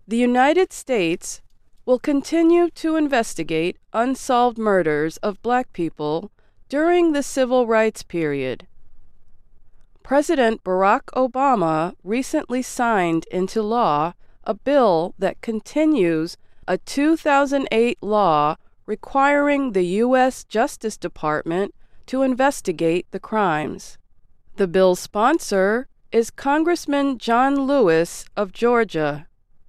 The United States will continue to investigate unsolved murders of Black people during the Civil Rights period. President Barack Obama recently signed into law a bill that continues a 2008 law requiring the U.S. Justice Department to investigate the crimes. The bill's sponsor is Congressman John Lewis of Georgia.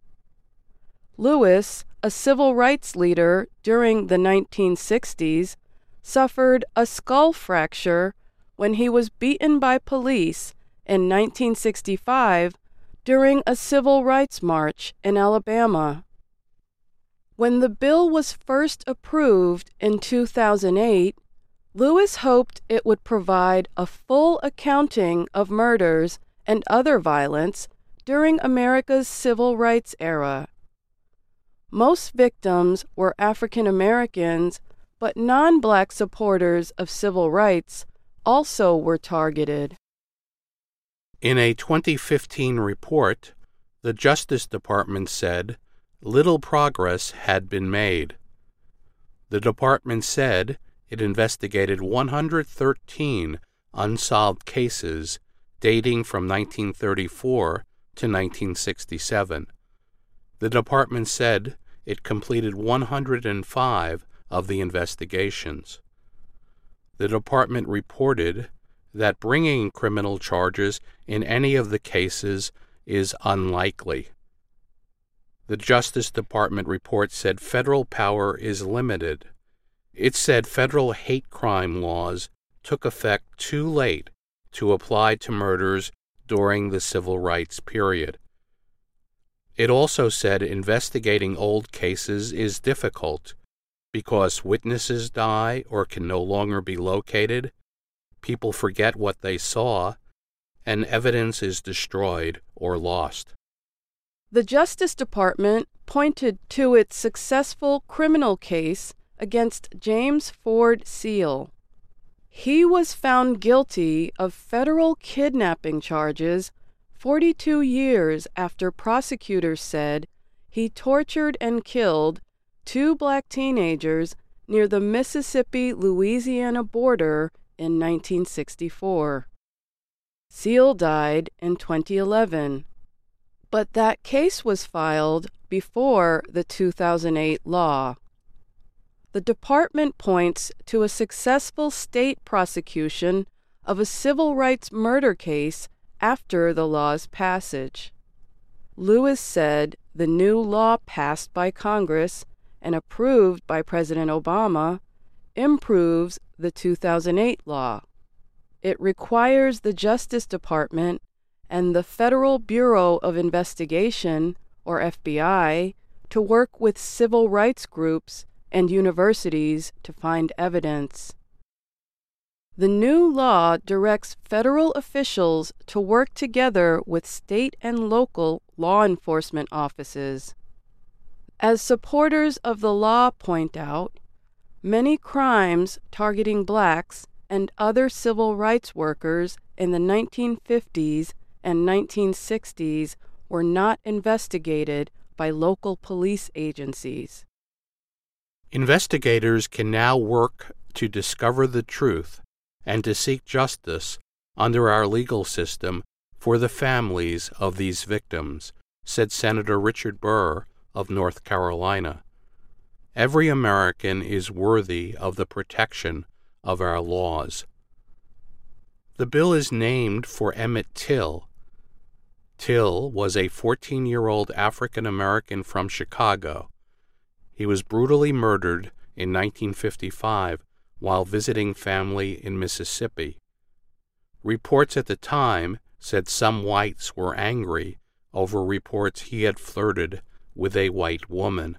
Lewis, a civil rights leader during the 1960s, suffered a skull fracture when he was beaten by police in 1965 during a civil rights march in Alabama. When the bill was first approved in 2008, Lewis hoped it would provide a full accounting of murders and other violence during America's civil rights era. Most victims were African Americans, but non-Black supporters of civil rights also were targeted. In a 2015 report, the Justice Department said little progress had been made. The department said it investigated 113 unsolved cases dating from 1934 to 1967. The department said it completed 105 of the investigations. The department reported that bringing criminal charges in any of the cases is unlikely. The Justice Department report said federal power is limited. It said federal hate crime laws took effect too late to apply to murders during the civil rights period. It also said investigating old cases is difficult because witnesses die or can no longer be located, people forget what they saw, and evidence is destroyed or lost. The Justice Department pointed to its successful criminal case against James Ford Seale. He was found guilty of federal kidnapping charges 42 years after prosecutors said he tortured and killed 2 Black teenagers near the Mississippi-Louisiana border in 1964. Seale died in 2011, but that case was filed before the 2008 law. The department points to a successful state prosecution of a civil rights murder case after the law's passage. Lewis said the new law passed by Congress and approved by President Obama improves the 2008 law. It requires the Justice Department and the Federal Bureau of Investigation, or FBI, to work with civil rights groups and universities to find evidence. The new law directs federal officials to work together with state and local law enforcement offices. As supporters of the law point out, many crimes targeting Blacks and other civil rights workers in the 1950s and 1960s were not investigated by local police agencies. Investigators can now work to discover the truth and to seek justice under our legal system for the families of these victims, said Senator Richard Burr of North Carolina. Every American is worthy of the protection of our laws. The bill is named for Emmett Till. Till was a 14-year-old African American from Chicago. He was brutally murdered in 1955 while visiting family in Mississippi. Reports at the time said some whites were angry over reports he had flirted with a white woman.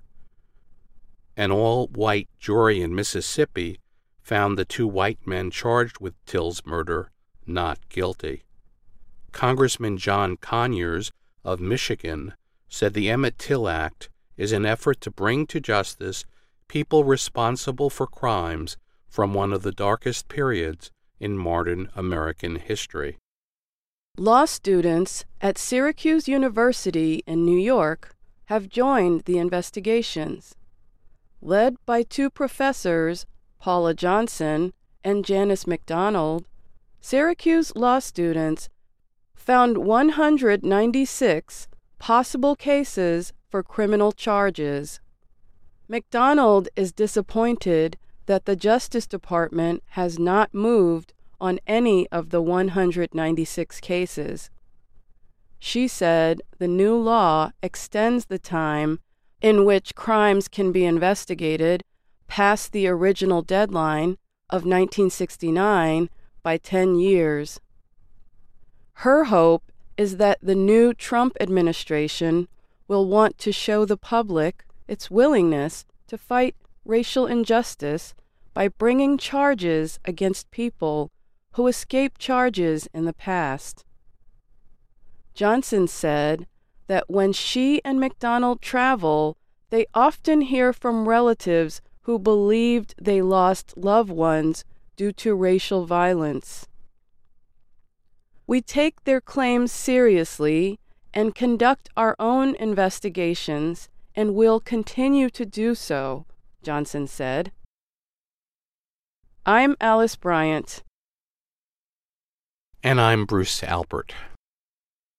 An all-white jury in Mississippi found the 2 white men charged with Till's murder not guilty. Congressman John Conyers of Michigan said the Emmett Till Act is an effort to bring to justice people responsible for crimes from one of the darkest periods in modern American history. Law students at Syracuse University in New York have joined the investigations. Led by two professors, Paula Johnson and Janice McDonald, Syracuse law students found 196 possible cases for criminal charges. McDonald is disappointed that the Justice Department has not moved on any of the 196 cases. She said the new law extends the time in which crimes can be investigated past the original deadline of 1969 by 10 years. Her hope is that the new Trump administration will want to show the public its willingness to fight racial injustice by bringing charges against people who escaped charges in the past. Johnson said that when she and McDonald travel, they often hear from relatives who believed they lost loved ones due to racial violence. We take their claims seriously and conduct our own investigations and will continue to do so, Johnson said. I'm Alice Bryant. And I'm Bruce Albert.